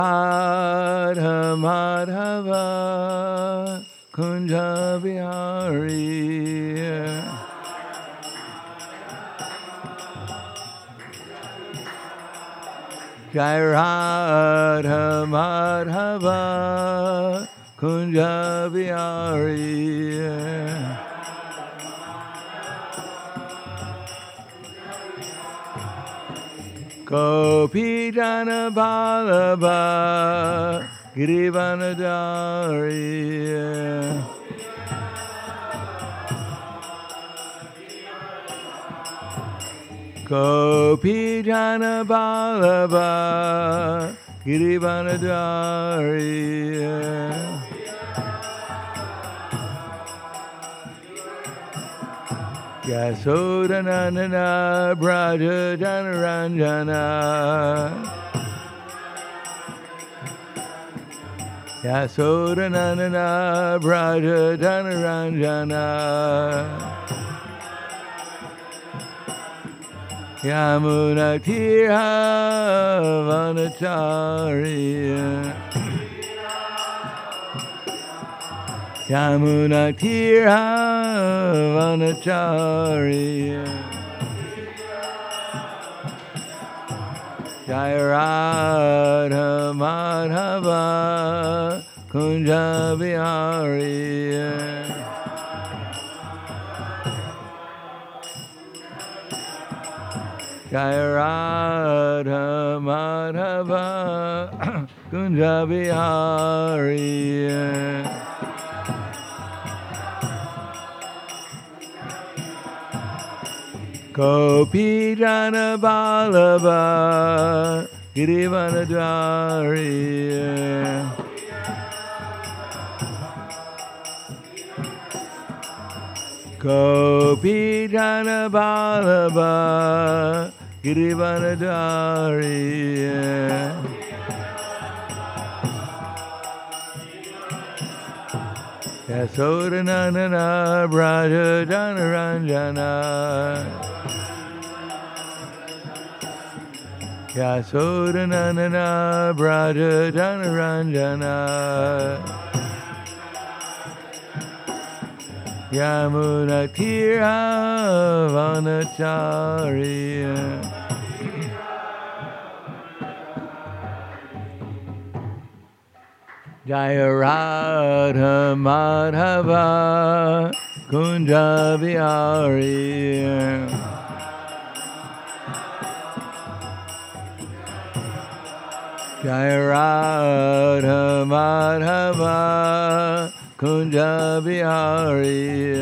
Radha Madhava Kunja Bihari Jai Radha Madhava Kunja Bihari Gopi Jana Vallabha Girivanadari Gopi Jana Vallabha Girivanadari Yasodanandana Braja Janaranjana Yasodanandana Braja Janaranjana Yamuna Tira Vanachari Yamuna Tira Vanachari Jai Radha Madhava Kunja Bihari Jai Radha Madhava Kunja Bihari Gopi Jana Vallabha Girivanadari Gopi Jana Vallabha Girivanadari Yasodanandana Braja Janaranjana Yasodanandana Braja Janaranjana Yamuna Tira Vanachari Jaya Radha Madhava Kunja Bihari Jai Radha Madhava Kunja Bihari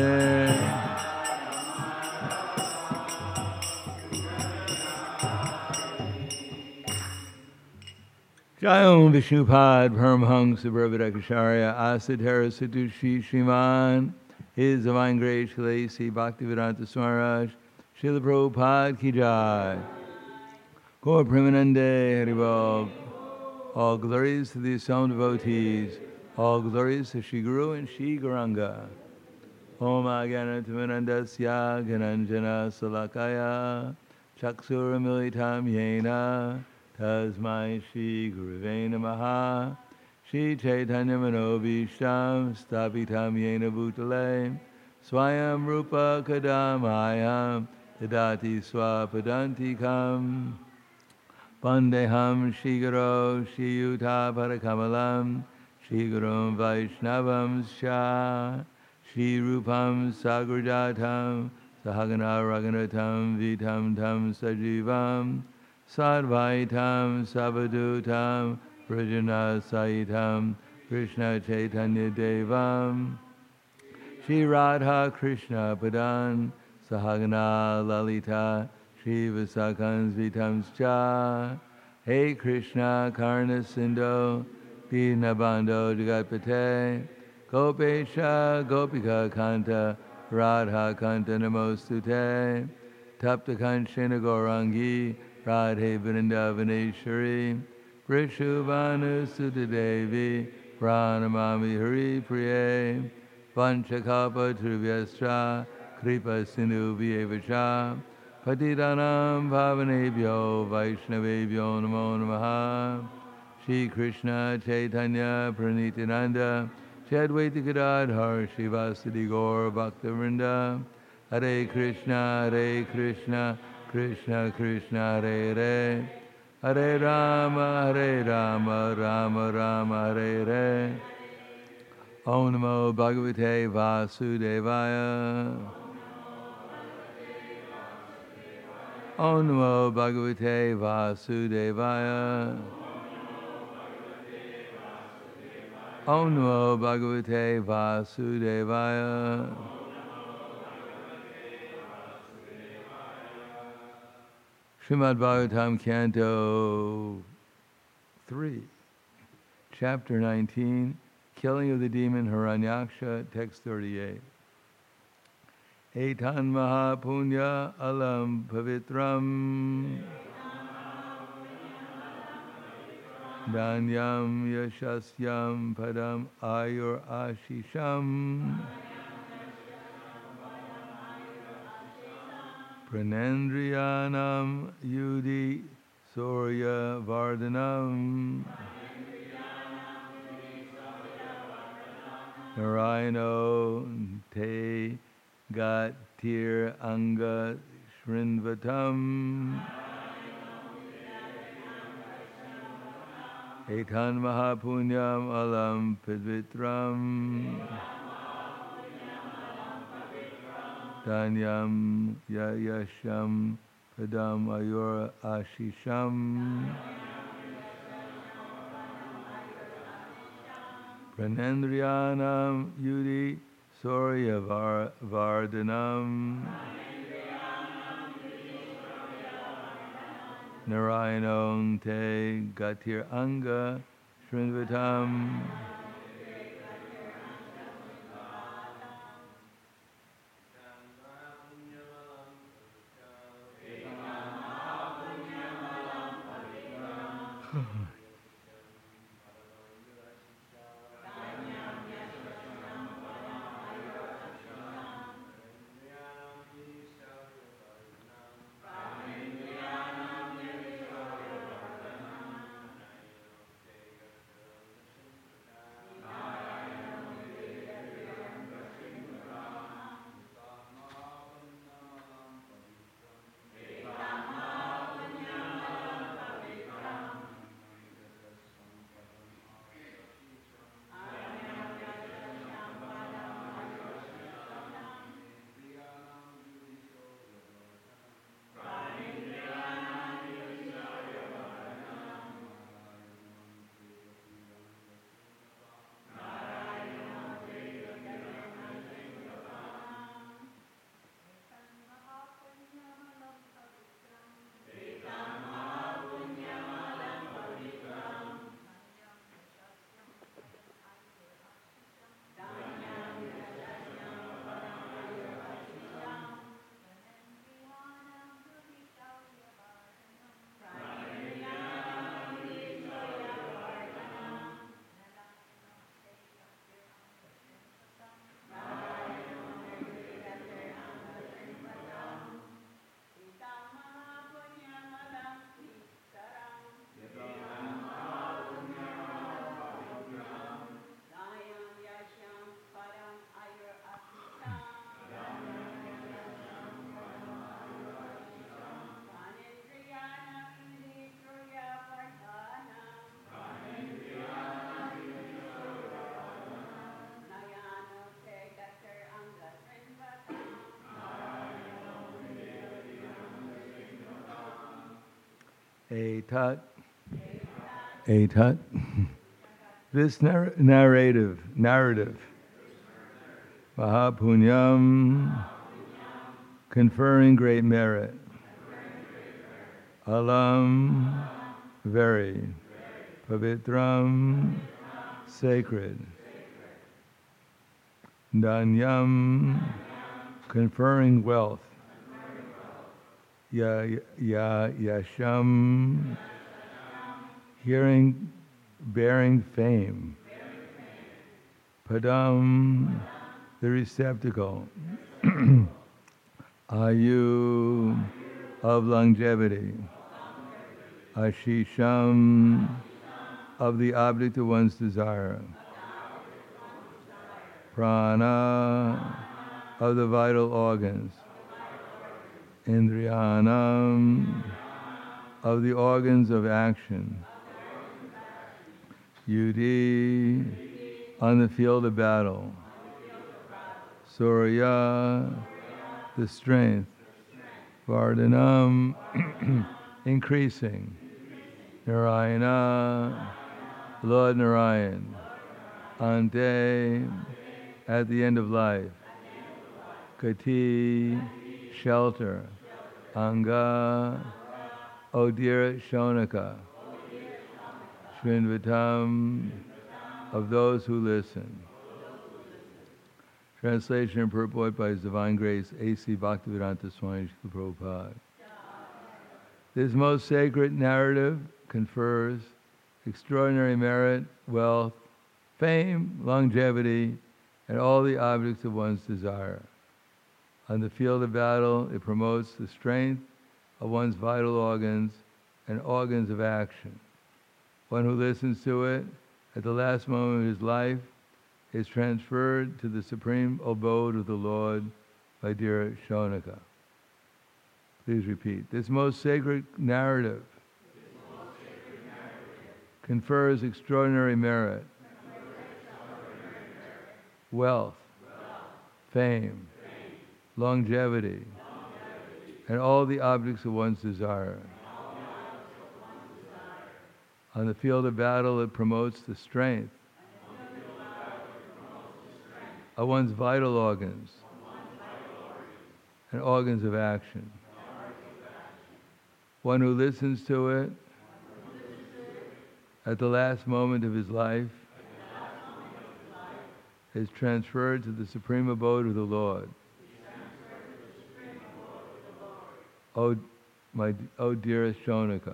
Jai Om Vishnupad Paramhansa Brahmadakacharya Asadhara Sadushi Shriman His Divine Grace Shalasi Bhaktivedanta Swaraj Srila Prabhupada Ki Jai Gaur Premanande Haribol. All glories to the Assam devotees. All glories to Shri Guru and Shri Gauranga. Om Agyanatamanandasya Gananjana Salakaya Chaksura Militam Yena Tasmai Shri Guruve Namaha Shri Chaitanya Manobishtam Stapitam Yena Bhutale Swayam Rupa Kadamayam Tadati Swapadantikam Vandeham Shri Guru Shri Yuta Parakamalam Shri Gurum Vaishnavam Sha Shri Rupam Sagrajatam Sahagana Raghunatam Vitam Tam Sajivam Sadvaitam Savadutam Vrajana Saitam Krishna Chaitanya Devam Shri Radha Krishna Padan Sahagana Lalita Shri Vasakans Vitamscha Hey Krishna Karna Sindho Dinabando Jagatpate Gopesha Gopika Kanta Radha Kanta Namostute Tapta Kanchana Gaurangi Radhe Vrindavaneshwari Vrishubhanu Sutadevi Pranamami Hari Priye Vanchakapa Trivyastra Kripa Sindhu Vyevacha Patidanam Bhavanebhyo Vaishnavebhyo Namo Namaha Shri Krishna Chaitanya Pranityananda Shri Advaita Gadadhar Shivasadi Gaur Bhaktivinoda Hare Krishna Krishna Krishna Hare Hare Hare Rama Rama Rama Hare Hare Om Namo Bhagavate Vasudevaya Om Namo Bhagavate Vasudevaya Om Namo Bhagavate Vasudevaya Srimad Bhagavatam Canto 3 Chapter 19 Killing of the Demon Hiranyaksha, Text 38 Etan Mahapunya Alam Pavitram Danyam Yashasyam Padam Ayur Ashisham Pranendriyanam Yudi Surya Vardhanam Narayano Te Gatir Anga Shrinvatam Etan Mahapunyam Alam Pavitram Danyam Yayasham Padam Ayur Ashisham Pranendriyanam Yudi Surya Vardhanam Narayanam Te Gatir Anga Shrinvatam Etat. Etat. This narrative, Mahapunyam, conferring great merit, Alam, very, Pavitram, sacred, Danyam, conferring wealth, Yasham, hearing, bearing fame, Padam, the receptacle, Ayu, of longevity, Ashisham, of the object of one's desire. Prana, of the vital organs. Indriyanam, of the organs of action. Yudhi, on the field of battle. Surya, the strength. Vardhanam, increasing. Narayana, Lord Narayan. Ante, at the end of life. Kati, shelter. Anga, Odira Shonaka. Shrinvatam, of those who listen. Translation and purport by His Divine Grace, A.C. Bhaktivedanta Swami Srila Prabhupada. This most sacred narrative confers extraordinary merit, wealth, fame, longevity, and all the objects of one's desire. On the field of battle, it promotes the strength of one's vital organs and organs of action. One who listens to it at the last moment of his life is transferred to the supreme abode of the Lord by dear Shonaka. Please repeat. This most sacred narrative confers extraordinary merit, wealth, fame, longevity, and all the objects of one's desire. On the field of battle, it promotes the strength of one's vital organs and organs of action. One who listens to it at the last moment of his life is transferred to the supreme abode of the Lord. O dearest Shonaka.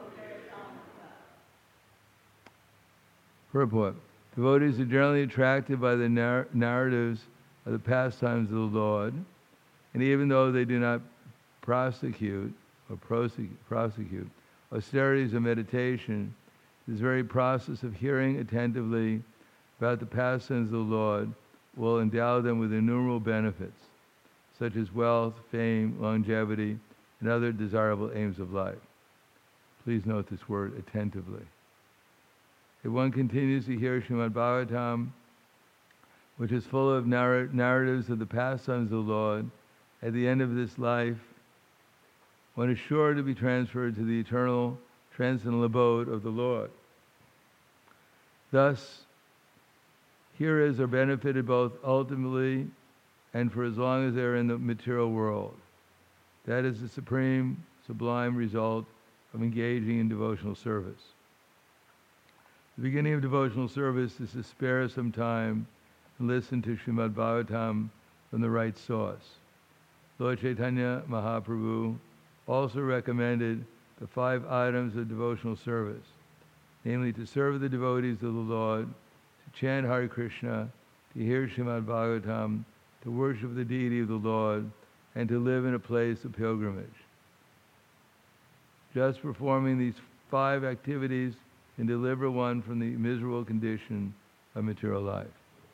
Purport. Devotees are generally attracted by the narratives of the pastimes of the Lord, and even though they do not prosecute austerities of meditation, this very process of hearing attentively about the pastimes of the Lord will endow them with innumerable benefits, such as wealth, fame, longevity, and other desirable aims of life. Please note this word, attentively. If one continues to hear Srimad Bhagavatam, which is full of narratives of the pastimes of the Lord, at the end of this life, one is sure to be transferred to the eternal, transcendental abode of the Lord. Thus, hearers are benefited both ultimately and for as long as they are in the material world. That is the supreme, sublime result of engaging in devotional service. The beginning of devotional service is to spare some time and listen to Srimad Bhagavatam from the right source. Lord Chaitanya Mahaprabhu also recommended the 5 items of devotional service, namely to serve the devotees of the Lord, to chant Hare Krishna, to hear Srimad Bhagavatam, to worship the deity of the Lord, and to live in a place of pilgrimage. Just performing these 5 activities can deliver one from the miserable condition of material life.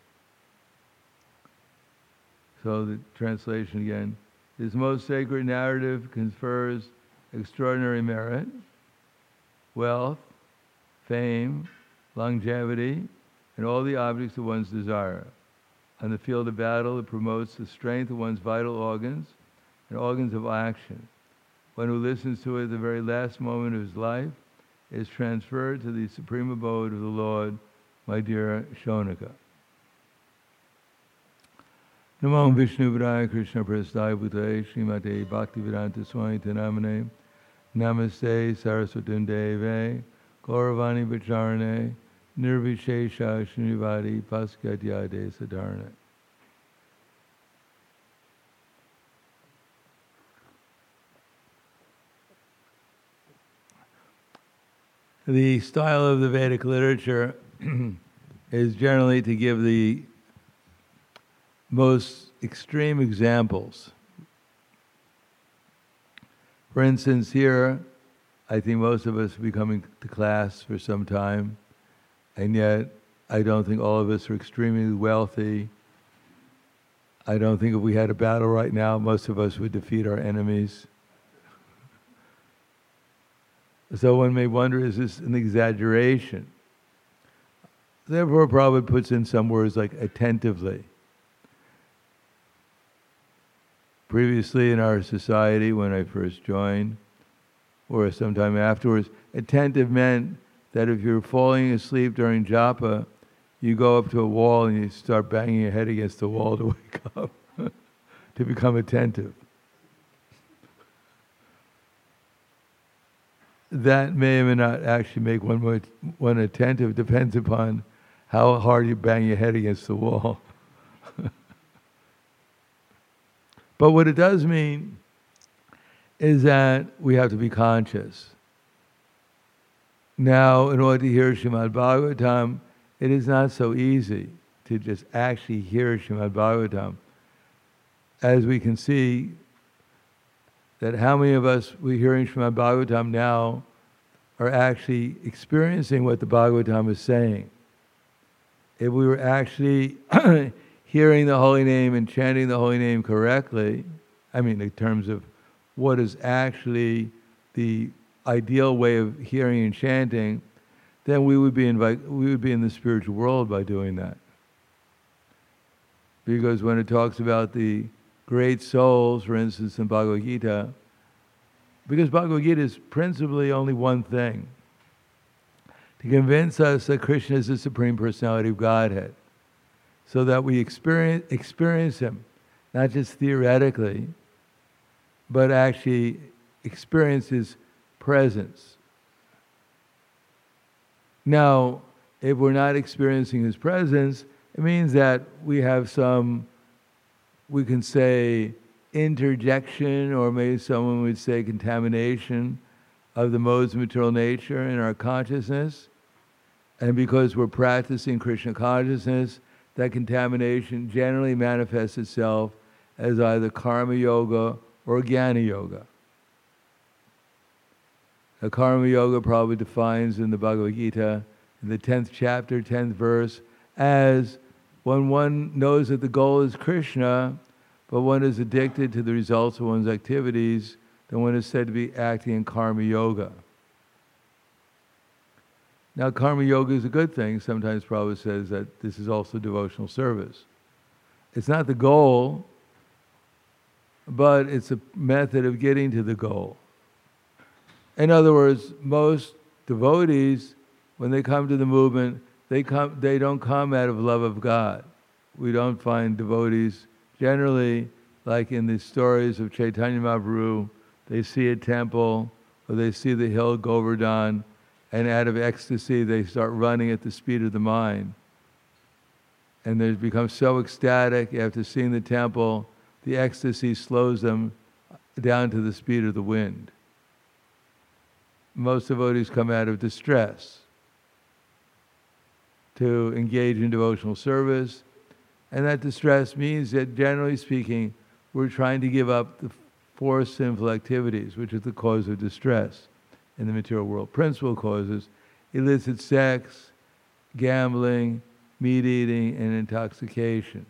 So the translation again. This most sacred narrative confers extraordinary merit, wealth, fame, longevity, and all the objects of one's desire. On the field of battle, it promotes the strength of one's vital organs and organs of action. One who listens to it at the very last moment of his life is transferred to the supreme abode of the Lord, my dear Shonaka. Namo Vishnu Padaya Krishna Prasthaya Bhutale Srimate Bhaktivedanta Swami Namane Namaste Saraswati Deve Gauravani Vacharane Nirvishesha Srinivadi Paskadyade Sadharane. The style of the Vedic literature is generally to give the most extreme examples. For instance, here, I think most of us will be coming to class for some time, And yet, I don't think all of us are extremely wealthy. I don't think if we had a battle right now, most of us would defeat our enemies. So one may wonder, is this an exaggeration? Therefore, Prabhupada puts in some words like attentively. Previously in our society, when I first joined, or sometime afterwards, attentive meant that if you're falling asleep during japa, you go up to a wall and you start banging your head against the wall to wake up, to become attentive. That may or may not actually make one attentive, depends upon how hard you bang your head against the wall. But what it does mean is that we have to be conscious. Now, in order to hear Srimad Bhagavatam, it is not so easy to just actually hear Srimad Bhagavatam. As we can see, that how many of us, we're hearing Srimad Bhagavatam now, are actually experiencing what the Bhagavatam is saying. If we were actually hearing the holy name and chanting the holy name correctly, I mean in terms of what is actually the ideal way of hearing and chanting, then we would be in the spiritual world by doing that. Because when it talks about the great souls, for instance, in Bhagavad Gita, because Bhagavad Gita is principally only one thing, to convince us that Krishna is the Supreme Personality of Godhead, so that we experience Him, not just theoretically, but actually experience His presence. Now, if we're not experiencing His presence, it means that we have some, we can say, interjection, or maybe someone would say contamination of the modes of material nature in our consciousness. And because we're practicing Krishna consciousness, that contamination generally manifests itself as either karma yoga or jnana yoga. Now, karma yoga probably defines in the Bhagavad Gita, in the 10th chapter, 10th verse, as when one knows that the goal is Krishna, but one is addicted to the results of one's activities, then one is said to be acting in karma yoga. Now, karma yoga is a good thing. Sometimes Prabhupada says that this is also devotional service. It's not the goal, but it's a method of getting to the goal. In other words, most devotees, when they come to the movement, they don't come out of love of God. We don't find devotees generally, like in the stories of Chaitanya Mahaprabhu, they see a temple or they see the hill Govardhan, and out of ecstasy they start running at the speed of the mind. And they become so ecstatic after seeing the temple, the ecstasy slows them down to the speed of the wind. Most devotees come out of distress to engage in devotional service, and that distress means that, generally speaking, we're trying to give up the four sinful activities, which is the cause of distress in the material world. Principal causes: illicit sex, gambling, meat eating, and intoxication.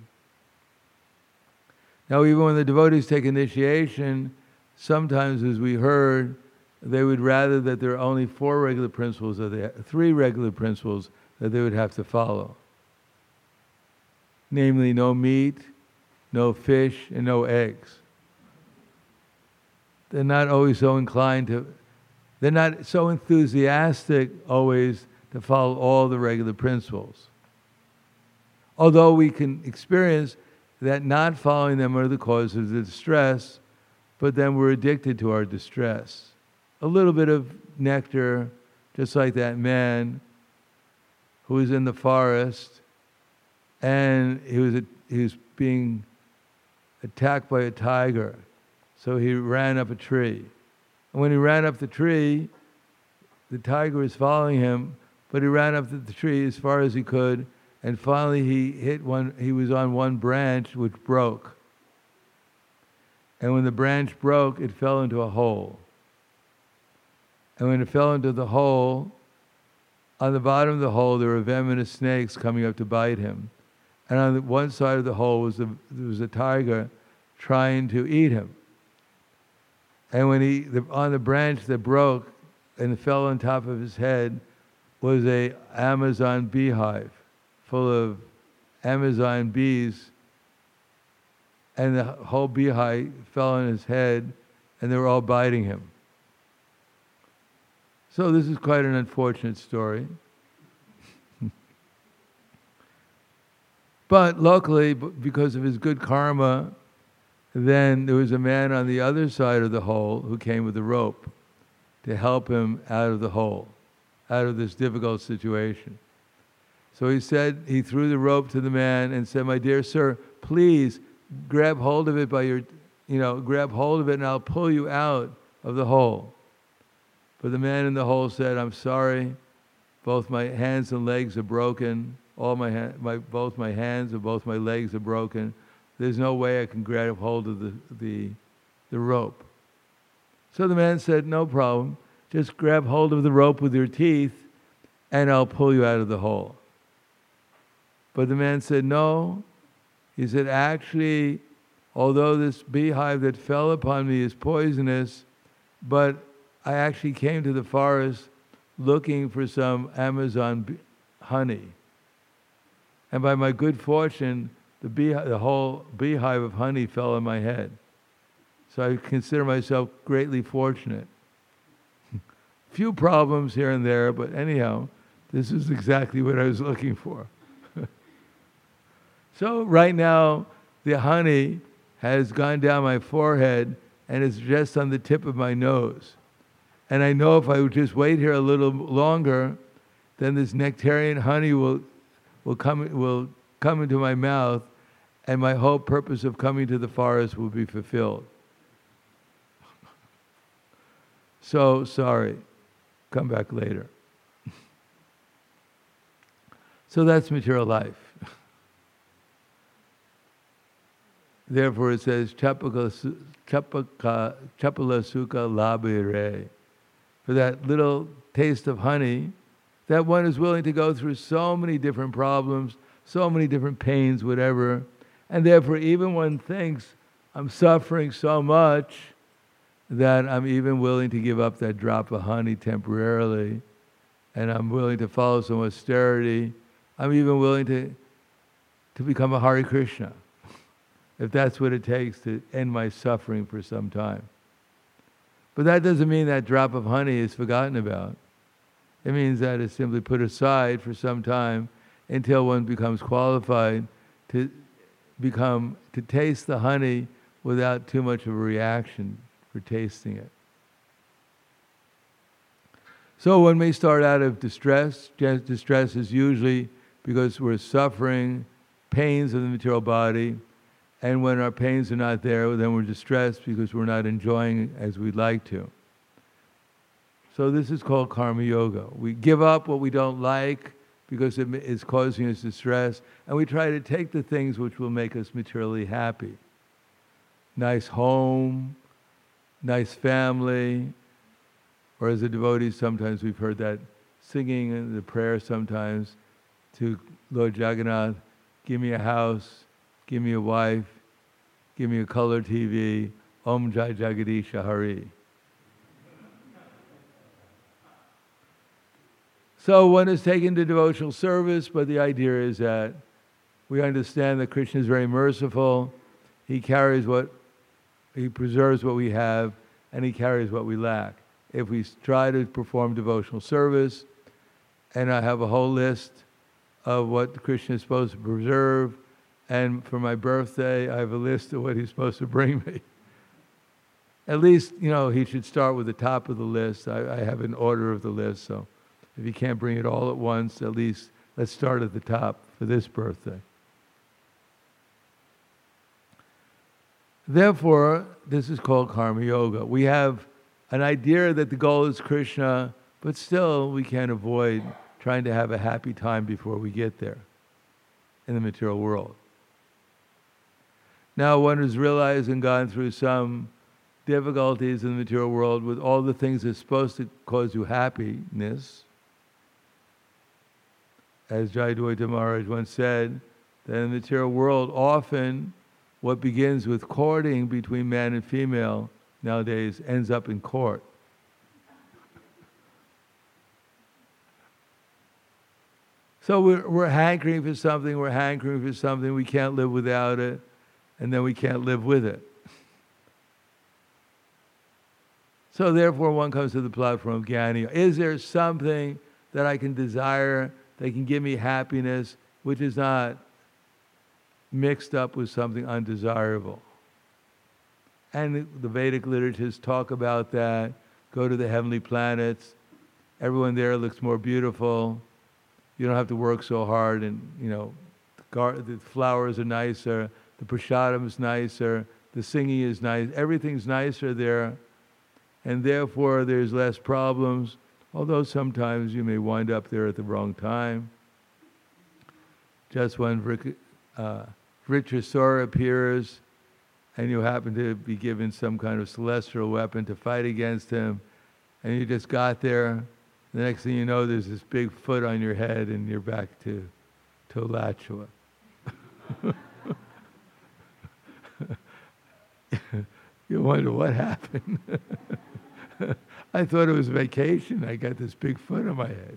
Now, even when the devotees take initiation, sometimes, as we heard, they would rather that there are only three regular principles that they would have to follow. Namely, no meat, no fish, and no eggs. They're not always so inclined to, they're not so enthusiastic always to follow all the regular principles. Although we can experience that not following them are the cause of the distress, but then we're addicted to our distress. A little bit of nectar, just like that man who was in the forest, and he was being attacked by a tiger. So he ran up a tree. And when he ran up the tree, the tiger was following him, but he ran up the tree as far as he could, and finally he was on one branch which broke. And when the branch broke, it fell into a hole. And when it fell into the hole, on the bottom of the hole there were venomous snakes coming up to bite him. And on the one side of the hole there was a tiger trying to eat him. And when on the branch that broke and fell on top of his head was a Amazon beehive full of Amazon bees, and the whole beehive fell on his head, and they were all biting him. So this is quite an unfortunate story. But luckily, because of his good karma, then there was a man on the other side of the hole who came with a rope to help him out of the hole, out of this difficult situation. So he threw the rope to the man and said, "My dear sir, please grab hold of it grab hold of it and I'll pull you out of the hole." But the man in the hole said, "I'm sorry, both my hands and legs are broken. Both my hands and both my legs are broken. There's no way I can grab hold of the rope." So the man said, "No problem. Just grab hold of the rope with your teeth and I'll pull you out of the hole." But the man said, "No." He said, "Actually, although this beehive that fell upon me is poisonous, but I actually came to the forest looking for some Amazon honey. And by my good fortune, the whole beehive of honey fell on my head. So I consider myself greatly fortunate." Few problems here and there, but anyhow, this is exactly what I was looking for. So right now, the honey has gone down my forehead and is just on the tip of my nose. And I know if I would just wait here a little longer, then this nectarian honey will come into my mouth, and my whole purpose of coming to the forest will be fulfilled. So sorry. Come back later. So that's material life. Therefore it says, Chapala sukha labire. For that little taste of honey, that one is willing to go through so many different problems, so many different pains, whatever. And therefore even one thinks, I'm suffering so much that I'm even willing to give up that drop of honey temporarily, and I'm willing to follow some austerity. I'm even willing to become a Hare Krishna, if that's what it takes to end my suffering for some time. But that doesn't mean that drop of honey is forgotten about. It means that it's simply put aside for some time until one becomes qualified to taste the honey without too much of a reaction for tasting it. So one may start out of distress. Distress is usually because we're suffering pains of the material body, and when our pains are not there, then we're distressed because we're not enjoying as we'd like to. So this is called karma yoga. We give up what we don't like because it is causing us distress, and we try to take the things which will make us materially happy. Nice home, nice family, or as a devotee, sometimes we've heard that singing the prayer sometimes to Lord Jagannath, give me a house, give me a wife, give me a color TV, Om Jai Jagadisha Hari. So one is taken to devotional service, but the idea is that we understand that Krishna is very merciful. He preserves what we have, and He carries what we lack. If we try to perform devotional service, and I have a whole list of what Krishna is supposed to preserve, and for my birthday, I have a list of what He's supposed to bring me. At least, He should start with the top of the list. I have an order of the list, so if He can't bring it all at once, at least let's start at the top for this birthday. Therefore, this is called karma yoga. We have an idea that the goal is Krishna, but still we can't avoid trying to have a happy time before we get there in the material world. Now one has realized and gone through some difficulties in the material world with all the things that are supposed to cause you happiness. as Jayadvaita Maharaj once said, that in the material world, often what begins with courting between man and female nowadays ends up in court. So we're hankering for something, we can't live without it, and then we can't live with it. So therefore one comes to the platform of Jnani. Is there something that I can desire, that can give me happiness, which is not mixed up with something undesirable? And the Vedic literatures talk about that. Go to the heavenly planets. Everyone there looks more beautiful. You don't have to work so hard, and the flowers are nicer, the prasadam is nicer, the singing is nice, everything's nicer there, and therefore there's less problems, although sometimes you may wind up there at the wrong time. Just when Vritrasura appears, and you happen to be given some kind of celestial weapon to fight against him, and you just got there, the next thing you know, there's this big foot on your head and you're back to Alachua. You wonder what happened. I thought it was vacation. I got this big foot on my head.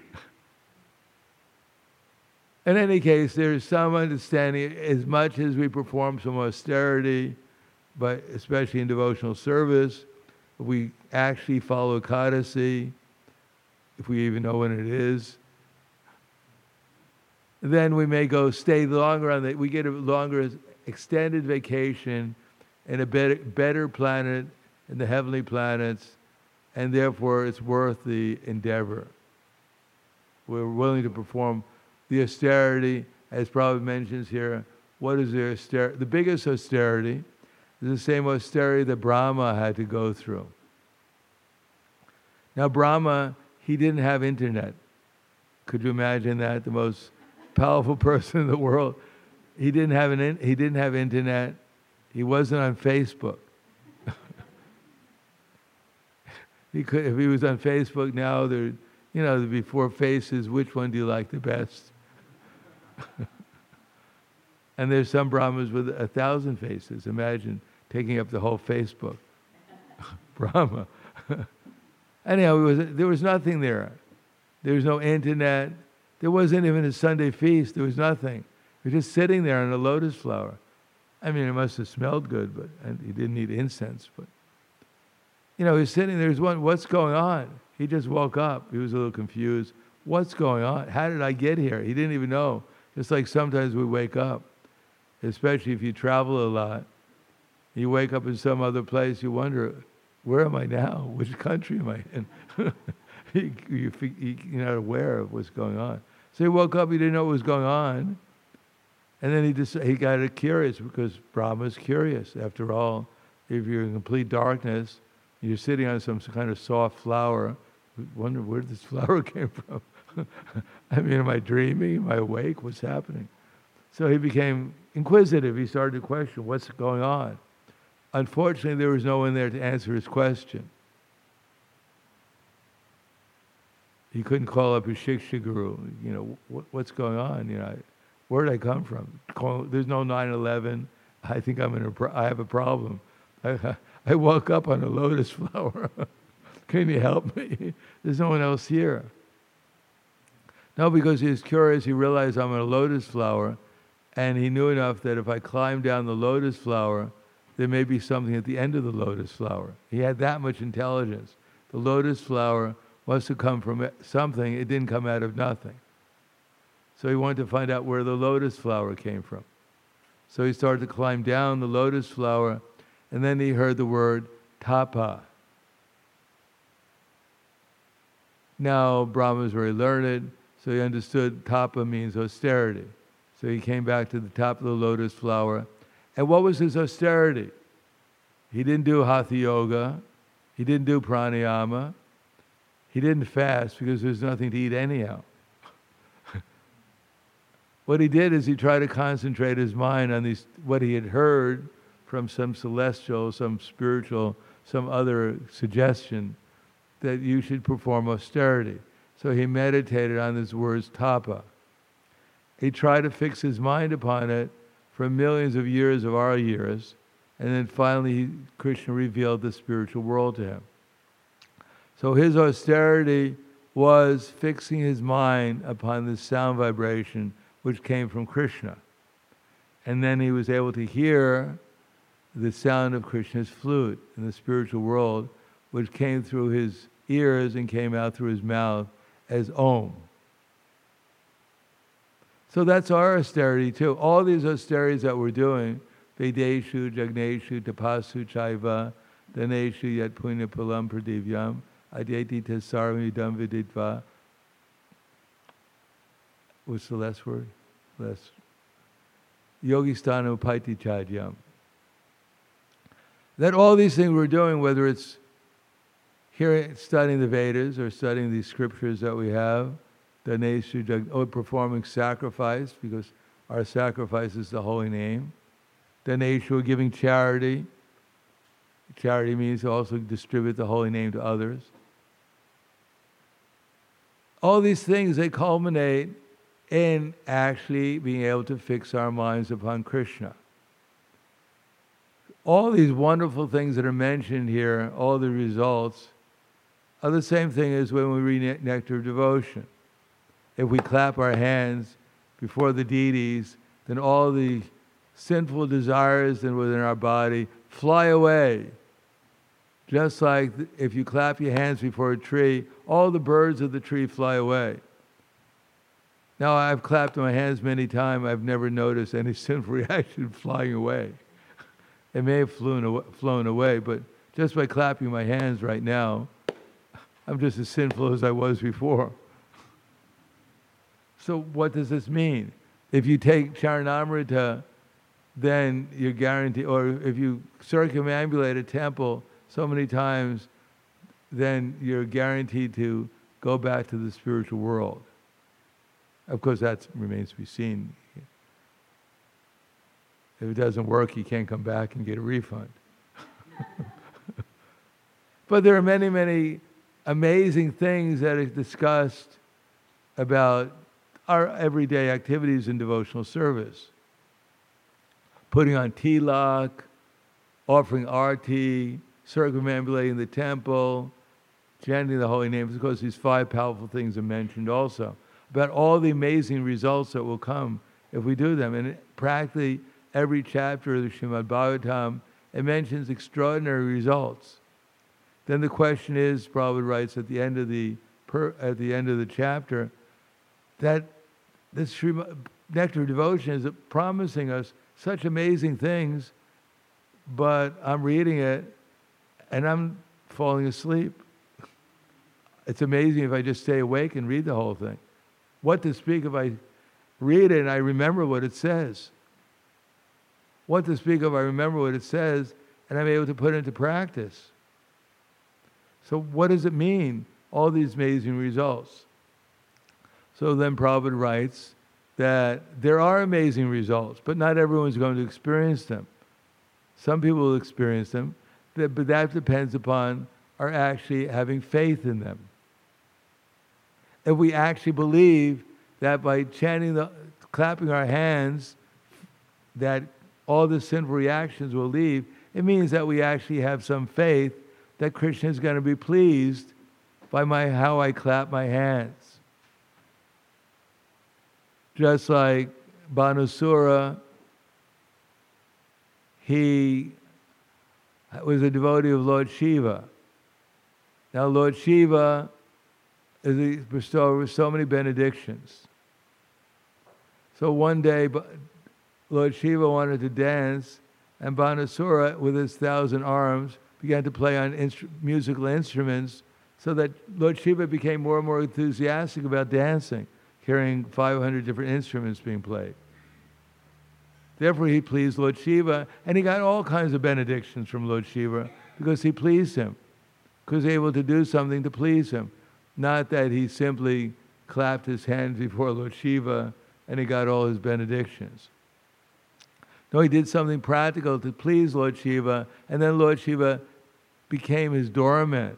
In any case, there's some understanding, as much as we perform some austerity, but especially in devotional service, we actually follow Ekadasi, if we even know when it is, then we may stay longer we get a longer extended vacation in a better planet, in the heavenly planets, and therefore it's worth the endeavor. We're willing to perform the austerity, as Prabhupada mentions here. What is the austerity? The biggest austerity is the same austerity that Brahma had to go through. Now Brahma, he didn't have internet. Could you imagine that? The most powerful person in the world. He didn't have internet. He wasn't on Facebook. If he was on Facebook now, there'd be 4 faces. Which one do you like the best? And there's some Brahmas with 1,000 faces. Imagine taking up the whole Facebook. Brahma. Anyhow, there was nothing there. There was no internet. There wasn't even a Sunday feast. There was nothing. He was just sitting there on a lotus flower. I mean, it must have smelled good, and he didn't need incense. But he was sitting there. What's going on? He just woke up. He was a little confused. What's going on? How did I get here? He didn't even know. Just like sometimes we wake up, especially if you travel a lot. You wake up in some other place. You wonder, where am I now? Which country am I in? You're not aware of what's going on. So he woke up, he didn't know what was going on. And then he got curious, because Brahma's curious. After all, if you're in complete darkness, you're sitting on some kind of soft flower, you wonder where this flower came from. I mean, am I dreaming? Am I awake? What's happening? So he became inquisitive. He started to question, what's going on? Unfortunately, there was no one there to answer his question. He couldn't call up his Shiksha Guru. What's going on? Where did I come from? There's no 9/11. I think I have a problem. I woke up on a lotus flower. Can you help me? There's no one else here. No, because he was curious. He realized I'm on a lotus flower, and he knew enough that if I climb down the lotus flower, there may be something at the end of the lotus flower. He had that much intelligence. The lotus flower must have come from something. It didn't come out of nothing. So he wanted to find out where the lotus flower came from. So he started to climb down the lotus flower, and then he heard the word tapa. Now Brahma was very learned, so he understood tapa means austerity. So he came back to the top of the lotus flower. And what was his austerity? He didn't do hatha yoga. He didn't do pranayama. He didn't fast because there's nothing to eat anyhow. What he did is he tried to concentrate his mind on what he had heard from some celestial, some spiritual, some other suggestion that you should perform austerity. So he meditated on these words, tapa. He tried to fix his mind upon it for millions of years of our years, and then finally Krishna revealed the spiritual world to him. So his austerity was fixing his mind upon this sound vibration which came from Krishna. And then he was able to hear the sound of Krishna's flute in the spiritual world, which came through his ears and came out through his mouth as Om. So that's our austerity too. All these austerities that we're doing, Vedeshu, Jagneshu, Tapasu, Chaiva, Daneshu, Yat Punya Palam Pradivyam, Adyeti Tasarvamidam Viditva. What's the last word? Yogistana Upaiti Chadyam. That all these things we're doing, whether it's hearing, studying the Vedas or studying these scriptures that we have, or performing sacrifice, because our sacrifice is the holy name. Daneshu, giving charity. Charity means to also distribute the holy name to others. All these things, they culminate in actually being able to fix our minds upon Krishna. All these wonderful things that are mentioned here, all the results, are the same thing as when we read Nectar of Devotion. If we clap our hands before the deities, then all the sinful desires within our body fly away. Just like if you clap your hands before a tree, all the birds of the tree fly away. Now, I've clapped my hands many times. I've never noticed any sinful reaction flying away. It may have flown away, but just by clapping my hands right now, I'm just as sinful as I was before. So what does this mean? If you take Charanamrita, then you're guaranteed, or if you circumambulate a temple so many times, then you're guaranteed to go back to the spiritual world. Of course, that remains to be seen. If it doesn't work, you can't come back and get a refund. But there are many, many amazing things that are discussed about our everyday activities in devotional service. Putting on tilak, offering arti, circumambulating the temple, chanting the holy names. Of course, these 5 powerful things are mentioned also. About all the amazing results that will come if we do them. And practically every chapter of the Srimad Bhagavatam, it mentions extraordinary results. Then the question is, Prabhupada writes at the end of the chapter, that this Nectar of Devotion is promising us such amazing things, but I'm reading it and I'm falling asleep. It's amazing if I just stay awake and read the whole thing. What to speak if I read it and I remember what it says? What to speak of I remember what it says and I'm able to put it into practice? So what does it mean, all these amazing results? So then Prabhupada writes that there are amazing results, but not everyone's going to experience them. Some people will experience them, but that depends upon our actually having faith in them. If we actually believe that by clapping our hands, that all the sinful reactions will leave, it means that we actually have some faith that Krishna is going to be pleased by how I clap my hands. Just like Bhanusura, he was a devotee of Lord Shiva. Now Lord Shiva is a bestower with so many benedictions. So one day Lord Shiva wanted to dance, and Bhanusura, with his 1,000 arms, began to play on musical instruments, so that Lord Shiva became more and more enthusiastic about dancing, carrying 500 different instruments being played. Therefore he pleased Lord Shiva, and he got all kinds of benedictions from Lord Shiva because he pleased him, because he was able to do something to please him. Not that he simply clapped his hands before Lord Shiva and he got all his benedictions. No, he did something practical to please Lord Shiva, and then Lord Shiva became his doorman.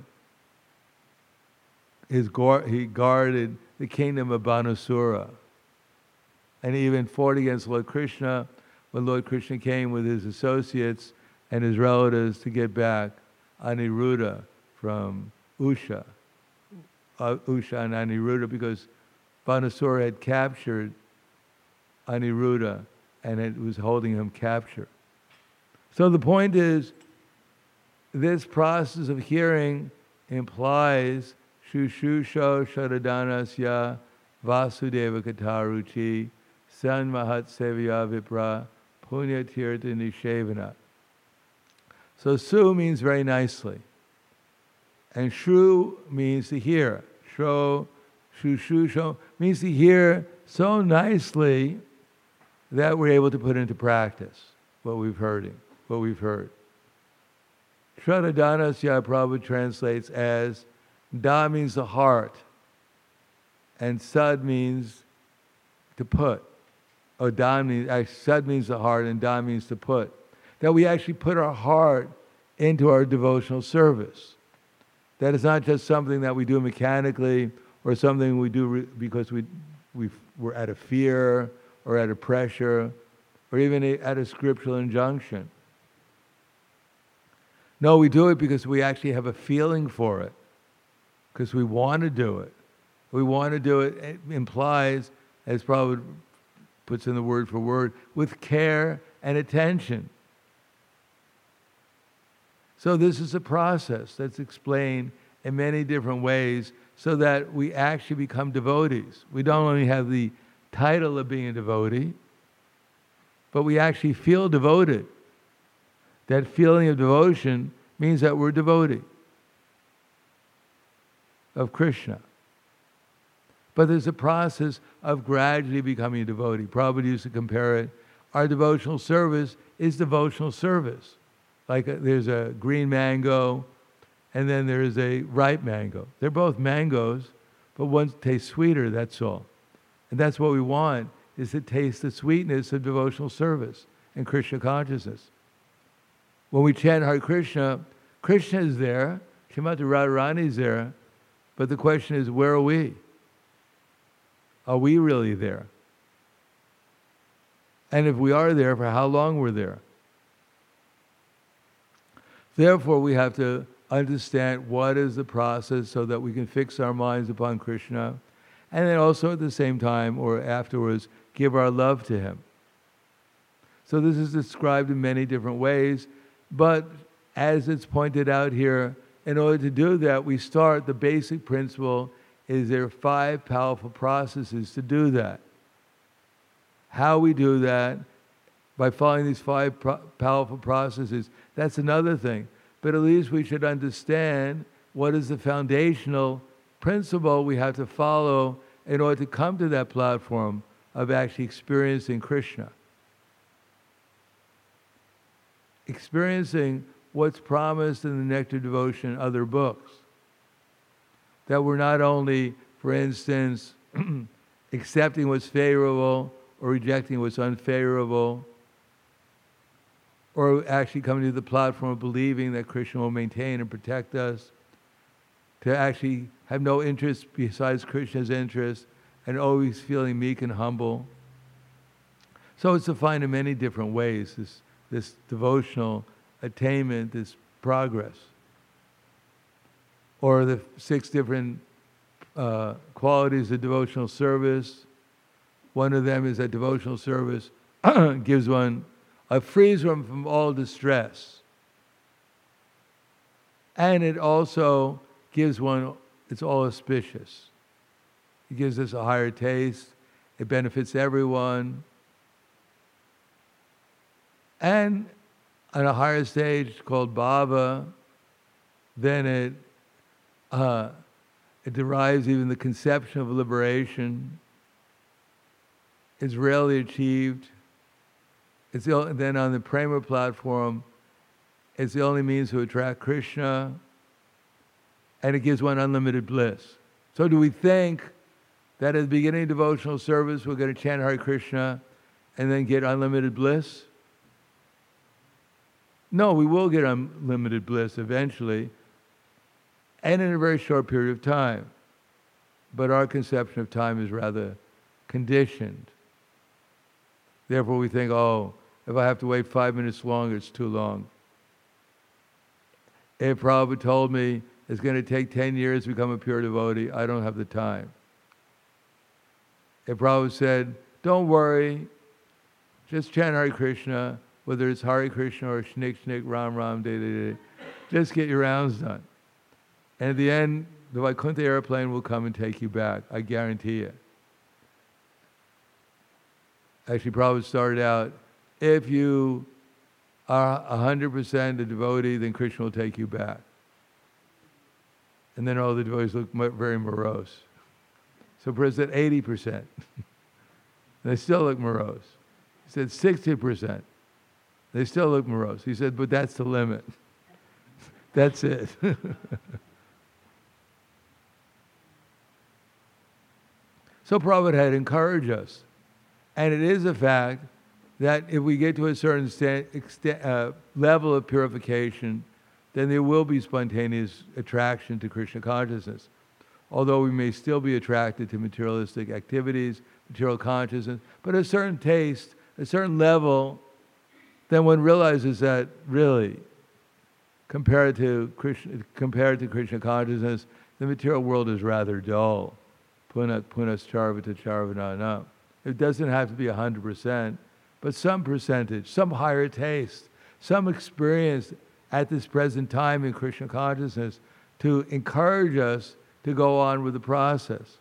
He guarded the kingdom of Bhanusura. and he even fought against Lord Krishna when Lord Krishna came with his associates and his relatives to get back Aniruddha from Usha and Aniruddha, because Banasura had captured Aniruddha and it was holding him captured. So the point is, this process of hearing implies Shushusho Sharadanasya Vasudeva Kataruchi San Mahat Sevya Vipra Punya Tirtha Nishevana. So Su means very nicely, and Shru means to hear. Shusho means to hear so nicely that we're able to put into practice what we've heard. Shraddhanasya Prabhupada translates as Da means the heart, and Sad means to put. Or Sad means the heart, and Da means to put. That we actually put our heart into our devotional service. That is not just something that we do mechanically, or something we do because we're out of fear, or out of pressure, or even at a scriptural injunction. No, we do it because we actually have a feeling for it, because we want to do it. We want to do it. It implies, as Prabhupada puts in the word for word, with care and attention. So this is a process that's explained in many different ways so that we actually become devotees. We don't only have the title of being a devotee, but we actually feel devoted. That feeling of devotion means that we're devotee of Krishna. But there's a process of gradually becoming a devotee. Prabhupada used to compare it. Our devotional service is devotional service. Like there's a green mango, and then there's a ripe mango. They're both mangoes, but one tastes sweeter, that's all. And that's what we want, is to taste the sweetness of devotional service and Krishna consciousness. When we chant Hare Krishna, Krishna is there, Srimati Radharani is there, but the question is, where are we? Are we really there? And if we are there, for how long we're there? Therefore, we have to understand what is the process so that we can fix our minds upon Krishna, and then also at the same time or afterwards give our love to Him. So this is described in many different ways, but as it's pointed out here, in order to do that, we start, the basic principle is there are 5 powerful processes to do that. How we do that, by following these 5 powerful processes, that's another thing. But at least we should understand what is the foundational principle we have to follow in order to come to that platform of actually experiencing Krishna. Experiencing what's promised in the Nectar Devotion and other books. That we're not only, for instance, accepting what's favorable or rejecting what's unfavorable, or actually coming to the platform of believing that Krishna will maintain and protect us, to actually have no interest besides Krishna's interest, and always feeling meek and humble. So it's defined in many different ways, this devotional attainment, this progress. Or the 6 different qualities of devotional service. One of them is that devotional service gives one, frees one from all distress. And it also gives one, it's all auspicious. It gives us a higher taste. It benefits everyone. And on a higher stage called bhava, then it derives even the conception of liberation. It's rarely achieved. Then on the prema platform, it's the only means to attract Krishna, and it gives one unlimited bliss. So do we think that at the beginning of devotional service we're going to chant Hare Krishna and then get unlimited bliss? No, we will get unlimited bliss eventually, and in a very short period of time. But our conception of time is rather conditioned. Therefore we think, oh, if I have to wait 5 minutes longer, it's too long. If Prabhupada told me it's going to take 10 years to become a pure devotee, I don't have the time. If Prabhupada said, don't worry, just chant Hare Krishna, whether it's Hare Krishna or Shnik Shnik, Ram Ram, Day Day Day, just get your rounds done. And at the end, the Vaikuntha airplane will come and take you back, I guarantee you. Actually, Prabhupada started out, if you are 100% a devotee, then Krishna will take you back. And then all the devotees look very morose. So Prabhupada said 80%. They still look morose. He said 60%. They still look morose. He said, but that's the limit. That's it. So Prabhupada had encouraged us. And it is a fact that if we get to a certain level of purification, then there will be spontaneous attraction to Krishna consciousness. Although we may still be attracted to materialistic activities, material consciousness, but a certain taste, a certain level, then one realizes that really, compared to Krishna consciousness, the material world is rather dull. Punat punas charvata charvanana. It doesn't have to be 100%, but some percentage, some higher taste, some experience at this present time in Krishna consciousness to encourage us to go on with the process.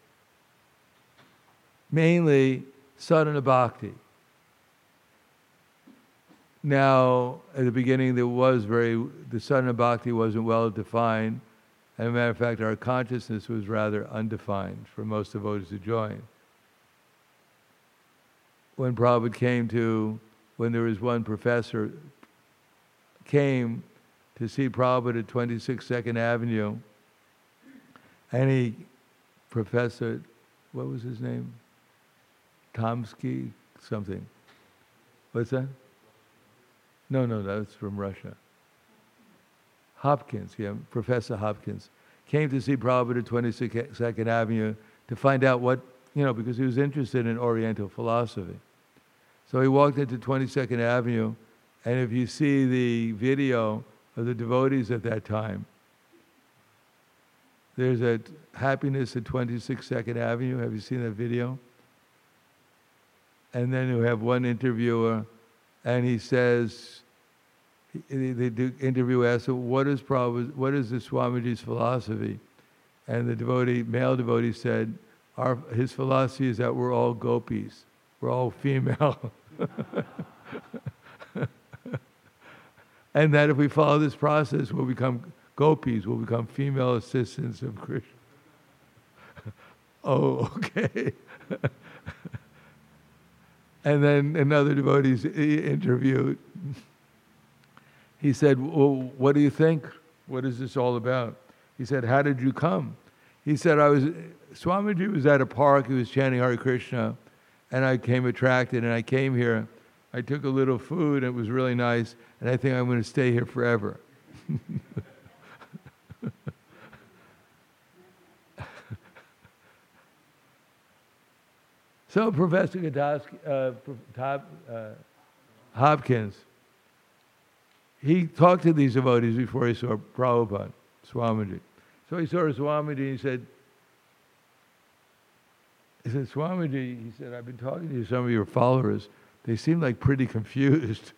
Mainly sadhana bhakti. Now, at the beginning, the sadhana bhakti wasn't well defined. As a matter of fact, our consciousness was rather undefined for most devotees to join. When Prabhupada when there was one professor, came to see Prabhupada at 26 Second Avenue, and Professor, what was his name? Tomsky something. What's that? No, that's from Russia. Hopkins, Professor Hopkins, came to see Prabhupada at 22nd Avenue to find out what, because he was interested in Oriental philosophy. So he walked into 22nd Avenue, and if you see the video of the devotees at that time, there's a Happiness at 26 Second Avenue. Have you seen that video? And then you have one interviewer, and he says, the interviewer asks him, what is the Swamiji's philosophy? And the male devotee said, his philosophy is that we're all gopis. We're all female. And that if we follow this process, we'll become gopis, we'll become female assistants of Krishna. Oh, okay. And then another devotee interviewed. He said, well, what do you think? What is this all about? He said, how did you come? He said, Swamiji was at a park, he was chanting Hare Krishna, and I came attracted, and I came here. I took a little food, and it was really nice, and I think I'm going to stay here forever. So Professor Hopkins, he talked to these devotees before he saw Prabhupada, Swamiji. So he saw Swamiji, and he said, Swamiji, he said, I've been talking to some of your followers. They seem like pretty confused.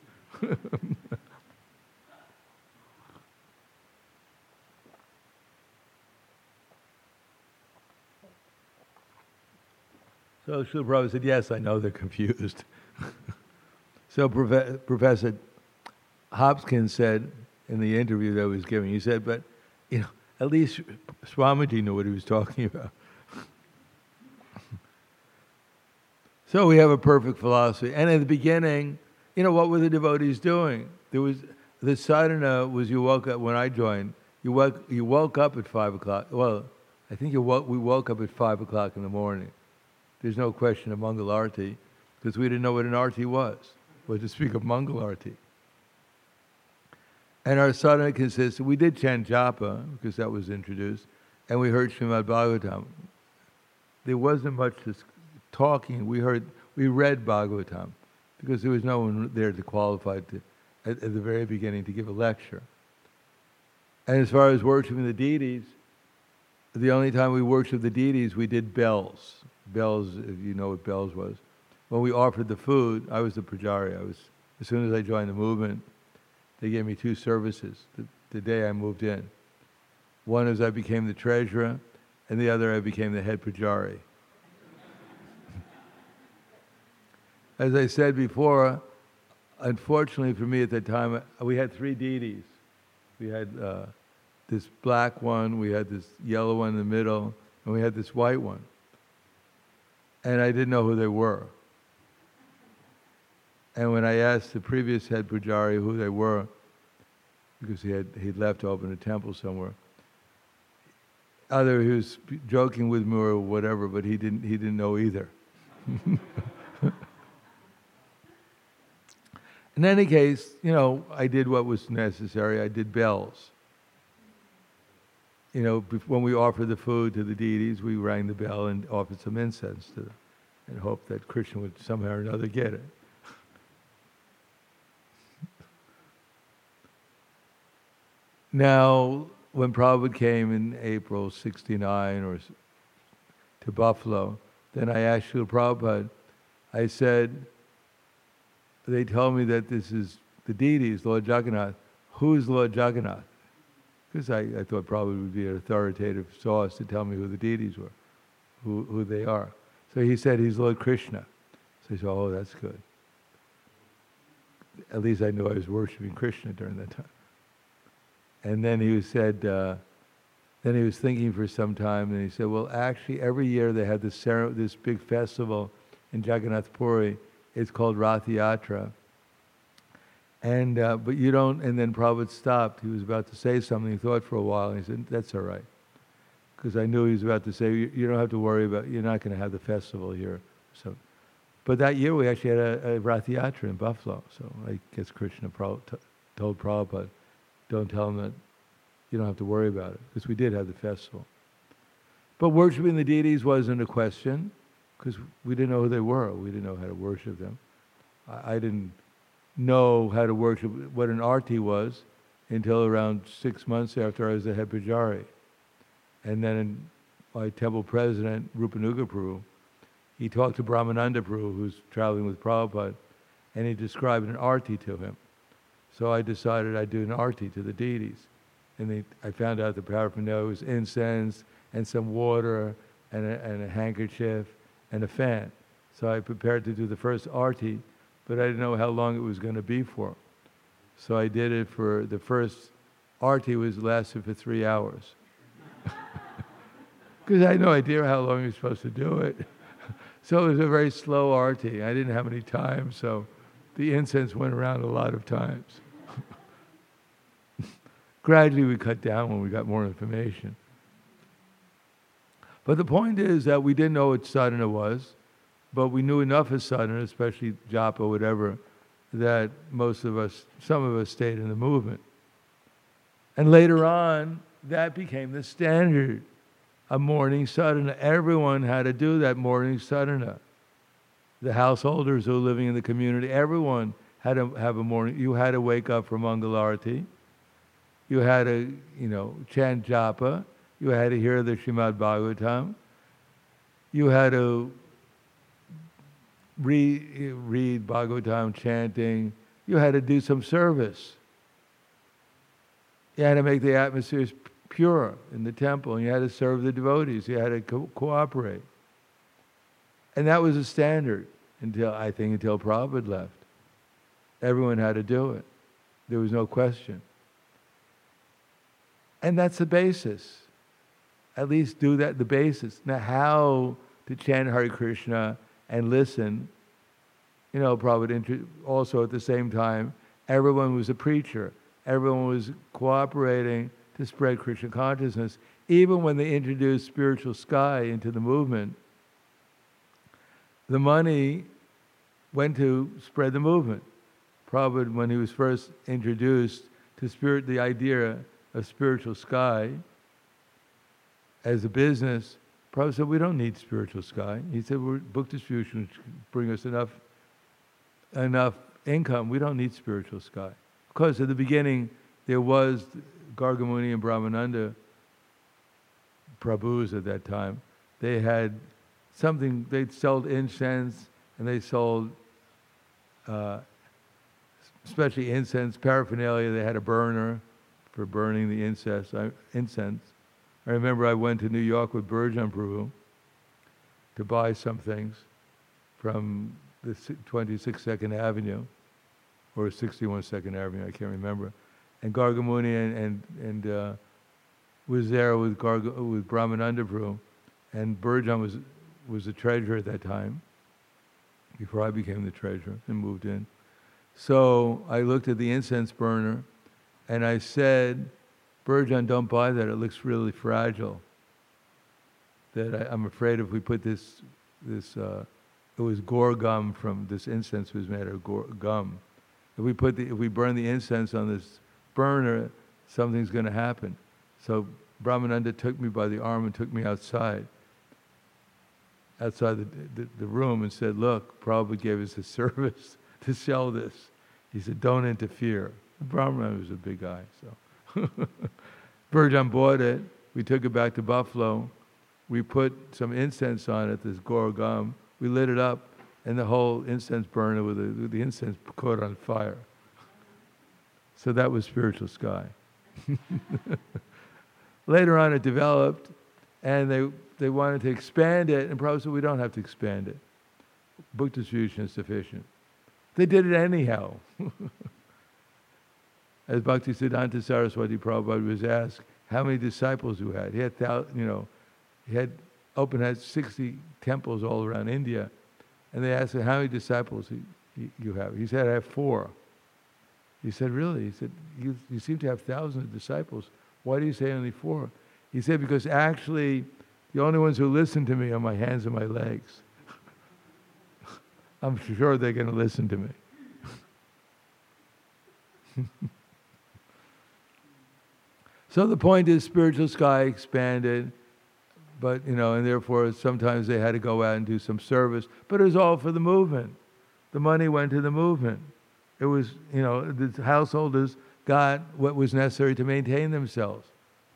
So Srila Prabhupada said, yes, I know they're confused. So Professor Hopkins said in the interview that he was giving, he said, but at least Swamiji knew what he was talking about. So we have a perfect philosophy. And in the beginning, what were the devotees doing? There was the sadhana was you woke up when I joined. You woke up at 5 o'clock. Well, I think we woke up at 5 o'clock in the morning. There's no question of Mangal Arati, because we didn't know what an Arati was to speak of Mangal Arati. And our sadhana consisted, we did chant japa, because that was introduced, and we heard Srimad Bhagavatam. There wasn't much talking. We read Bhagavatam, because there was no one there to qualify to, at the very beginning to give a lecture. And as far as worshiping the deities, the only time we worshiped the deities, we did bells. Bells, if you know what bells was. When we offered the food, I was the pujari. As soon as I joined the movement, they gave me 2 services the day I moved in. One is I became the treasurer, and the other I became the head pujari. As I said before, unfortunately for me at that time, we had 3 deities. We had this black one, we had this yellow one in the middle, and we had this white one. And I didn't know who they were. And when I asked the previous head pujari who they were, because he'd left to open a temple somewhere, either he was joking with me or whatever, but he didn't know either. In any case, I did what was necessary. I did bells. When we offered the food to the deities, we rang the bell and offered some incense to them and hoped that Krishna would somehow or another get it. Now, when Prabhupada came in April '69 to Buffalo, then I asked Srila Prabhupada, I said, they told me that this is the deities, Lord Jagannath. Who's Lord Jagannath? Because I thought Prabhupada would be an authoritative source to tell me who the deities were, who they are. So he said he's Lord Krishna. So I said, oh, that's good. At least I knew I was worshiping Krishna during that time. And then he said, then he was thinking for some time, and he said, well, actually, every year they had this big festival in Jagannath Puri. It's called Rath Yatra. And, but you don't, and then Prabhupada stopped. He was about to say something. He thought for a while, and he said, that's all right. Because I knew he was about to say, you don't have to worry about, you're not going to have the festival here. So, but that year we actually had a Rath Yatra in Buffalo. So I guess Krishna told Prabhupada, don't tell him that you don't have to worry about it, because we did have the festival. But worshiping the deities wasn't a question, because we didn't know who they were. We didn't know how to worship them. I didn't know how to worship what an arti was until around 6 months after I was the head pujari. And then my temple president, Rupanuga Prabhu, he talked to Brahmananda Prabhu, who's traveling with Prabhupada, and he described an arti to him. So I decided I'd do an arti to the deities. And I found out the paraphernalia was incense and some water and a handkerchief and a fan. So I prepared to do the first arti, but I didn't know how long it was going to be for. So I did it for, the first arti lasted for 3 hours. Because I had no idea how long you're supposed to do it. So it was a very slow arti. I didn't have any time, so the incense went around a lot of times. Gradually we cut down when we got more information. But the point is that we didn't know what sadhana was, but we knew enough of sadhana, especially japa, whatever, that some of us stayed in the movement. And later on, that became the standard, a morning sadhana. Everyone had to do that morning sadhana. The householders who were living in the community, everyone had to have a morning. You had to wake up for Mangalarati. You had to, chant japa. You had to hear the Srimad Bhagavatam. You had to read Bhagavatam chanting. You had to do some service. You had to make the atmosphere pure in the temple, and you had to serve the devotees. You had to cooperate. And that was a standard until Prabhupada left. Everyone had to do it. There was no question. And that's the basis. At least do that, the basis. Now how to chant Hare Krishna and listen, Prabhupada also at the same time, everyone was a preacher. Everyone was cooperating to spread Krishna consciousness. Even when they introduced spiritual sky into the movement, the money went to spread the movement. Prabhupada, when he was first introduced to the idea of spiritual sky as a business, Prabhupada said, we don't need spiritual sky. He said, book distribution bring us enough enough income, we don't need spiritual sky. Of course, at the beginning, there was Gargamuni and Brahmananda Prabhus at that time. They had something, they sold incense, and they sold, especially incense, paraphernalia. They had a burner for burning the incense. I remember I went to New York with Burjan Prabhu to buy some things from the 26 Second Avenue, or 61 Second Avenue, I can't remember. And Gargamuni and was there with Brahmananda Prabhu, and Burjan was the treasurer at that time, before I became the treasurer and moved in. So I looked at the incense burner, and I said, Burjan, don't buy that, it looks really fragile. That I'm afraid if we put this it was gore gum, from this incense was made of gum. If we burn the incense on this burner, something's going to happen. So Brahmananda took me by the arm and took me outside the room, and said, look, Prabhupada gave us a service to sell this. He said, don't interfere. Brahmananda was a big guy, so. Burjan bought it. We took it back to Buffalo. We put some incense on it, this gore gum. We lit it up, and the whole incense burner with the incense caught on fire. So that was spiritual sky. Later on, it developed, and they wanted to expand it, and Prabhupada said, we don't have to expand it. Book distribution is sufficient. They did it anyhow. As Bhaktisiddhanta Saraswati Prabhupada was asked how many disciples he had. He had had 60 temples all around India, and they asked him, how many disciples you have? He said, I have 4. He said, really? He said, you seem to have thousands of disciples. Why do you say only 4? He said, because actually the only ones who listen to me are my hands and my legs. I'm sure they're going to listen to me. So the point is, spiritual sky expanded, but, and therefore sometimes they had to go out and do some service, but it was all for the movement. The money went to the movement. It was, the householders got what was necessary to maintain themselves.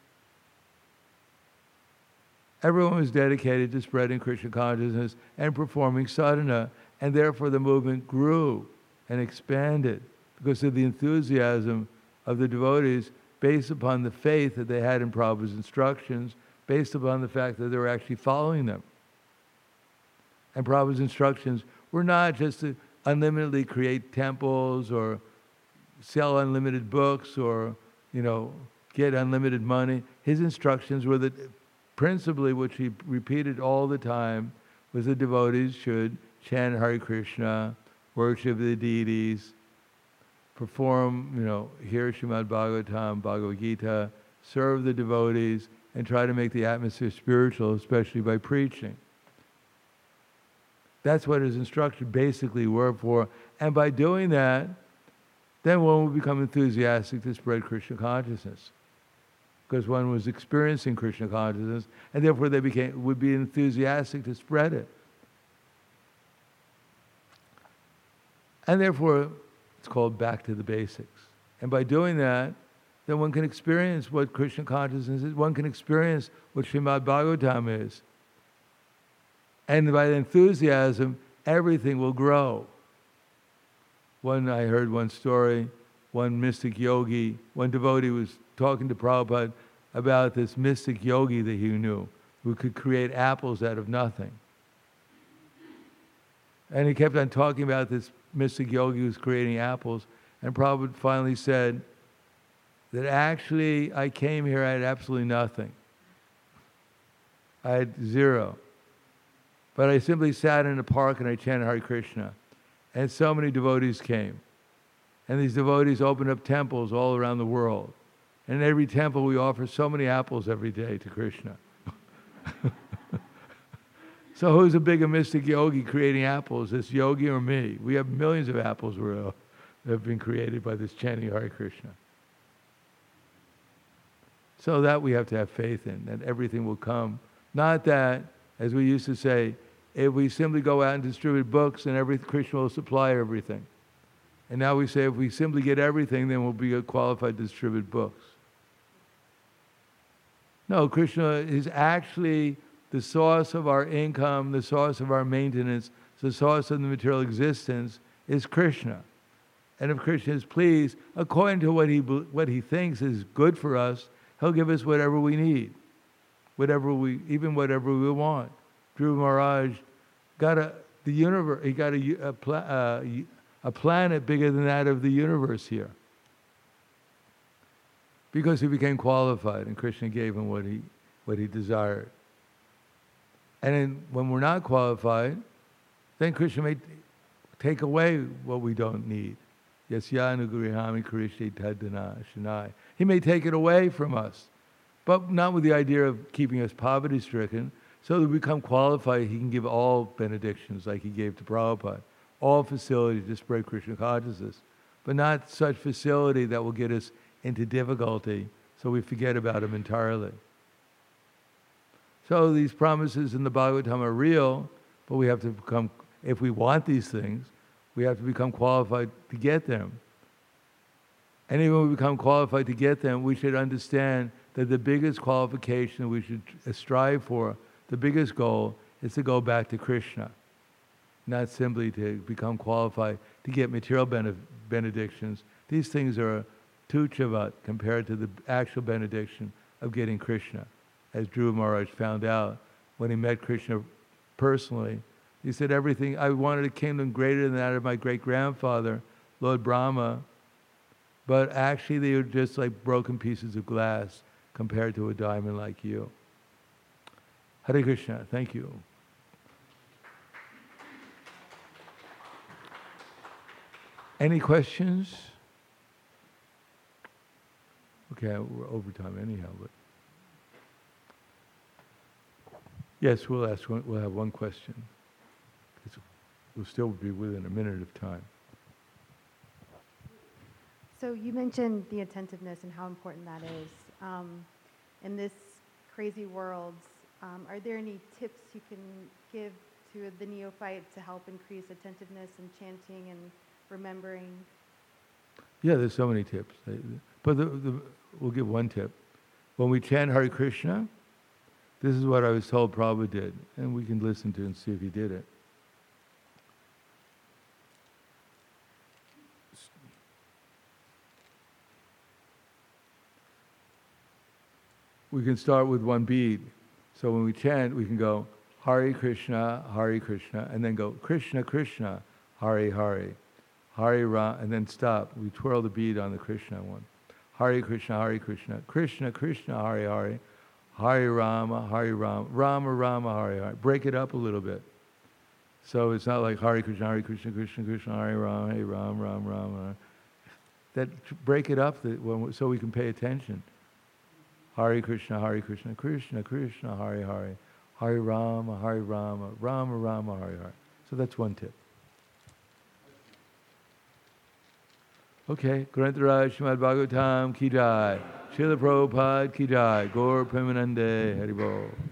Everyone was dedicated to spreading Krishna consciousness and performing sadhana, and therefore the movement grew and expanded because of the enthusiasm of the devotees, based upon the faith that they had in Prabhupada's instructions, based upon the fact that they were actually following them. And Prabhupada's instructions were not just to unlimitedly create temples or sell unlimited books or, get unlimited money. His instructions were that principally, which he repeated all the time, was the devotees should chant Hare Krishna, worship the deities, perform, hear Srimad Bhagavatam, Bhagavad Gita, serve the devotees, and try to make the atmosphere spiritual, especially by preaching. That's what his instructions basically were for. And by doing that, then one would become enthusiastic to spread Krishna consciousness. Because one was experiencing Krishna consciousness, and therefore they would be enthusiastic to spread it. And therefore, it's called back to the basics. And by doing that, then one can experience what Krishna consciousness is. One can experience what Srimad Bhagavatam is. And by the enthusiasm, everything will grow. I heard one story, one mystic yogi, one devotee was talking to Prabhupada about this mystic yogi that he knew, who could create apples out of nothing. And he kept on talking about this mystic yogi who was creating apples, and Prabhupada finally said that actually I came here, I had absolutely nothing. I had 0. But I simply sat in a park and I chanted Hare Krishna. And so many devotees came. And these devotees opened up temples all around the world. And in every temple we offer so many apples every day to Krishna. So who's a bigger mystic yogi creating apples, this yogi or me? We have millions of apples that have been created by this chanting Hare Krishna. So that we have to have faith in, that everything will come. Not that, as we used to say, if we simply go out and distribute books, and Krishna will supply everything. And now we say if we simply get everything, then we'll be qualified to distribute books. No, Krishna is actually the source of our income, the source of our maintenance, the source of the material existence is Krishna. And if Krishna is pleased, according to what he thinks is good for us, he'll give us whatever we need, whatever we want. Dhruva Maharaj got the universe. He got a planet bigger than that of the universe here, because he became qualified, and Krishna gave him what he desired. And then when we're not qualified, then Krishna may take away what we don't need. Yasyanu Krishna Tadana Shanai. He may take it away from us, but not with the idea of keeping us poverty-stricken. So that we become qualified, he can give all benedictions like he gave to Prabhupada, all facilities to spread Krishna consciousness, but not such facility that will get us into difficulty so we forget about him entirely. So these promises in the Bhagavatam are real, but we have to become, if we want these things, we have to become qualified to get them. And even when we become qualified to get them, we should understand that the biggest qualification we should strive for, the biggest goal, is to go back to Krishna, not simply to become qualified to get material benedictions. These things are tuchavat compared to the actual benediction of getting Krishna. As Dhruva Maharaj found out when he met Krishna personally, he said, everything, I wanted a kingdom greater than that of my great-grandfather, Lord Brahma, but actually they were just like broken pieces of glass compared to a diamond like you. Hare Krishna, thank you. Any questions? Okay, we're over time anyhow, but yes, we'll have one question. We'll still be within a minute of time. So you mentioned the attentiveness and how important that is. In this crazy world, are there any tips you can give to the neophyte to help increase attentiveness and chanting and remembering? Yeah, there's so many tips. But we'll give one tip. When we chant Hare Krishna, this is what I was told Prabhupada did, and we can listen to and see if he did it. We can start with one bead. So when we chant, we can go Hare Krishna, and then go Krishna, Krishna, Hare Hare, Hare Rama, and then stop. We twirl the bead on the Krishna one. Hare Krishna, Krishna Krishna, Hare Hare, Hare Rama, Rama Rama, Hare Hare. Break it up a little bit. So it's not like Hare Krishna, Krishna Krishna, Hare Rama, Ram Ram. Break it up so we can pay attention. Hare Krishna, Krishna Krishna, Hare Hare, Hare Rama, Rama Rama, Hare Hare. So that's one tip. Okay, Grantaraj Srimad Bhagavatam ki jai, Srila Prabhupada ki jai, Gaur Premanande, Haribol.